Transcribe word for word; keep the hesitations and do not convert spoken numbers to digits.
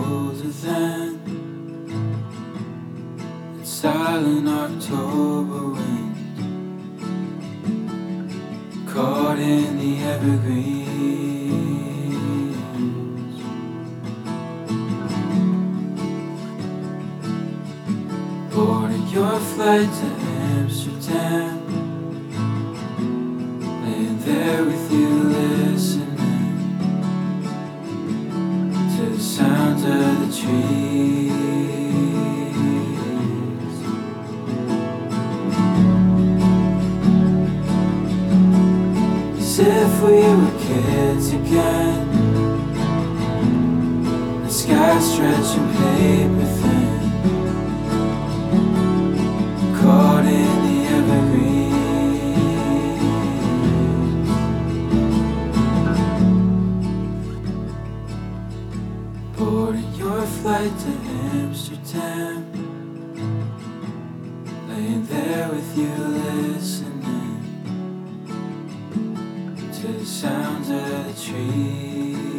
colder than the silent October wind, caught in the evergreens. Boarded your flight to Amsterdam, laying there with you listening to the sounds of the trees. As if we were kids again, the sky stretching paper thin, caught in the evergreens. Boarding your flight to Amsterdam, laying there with you listening to the sounds of the trees.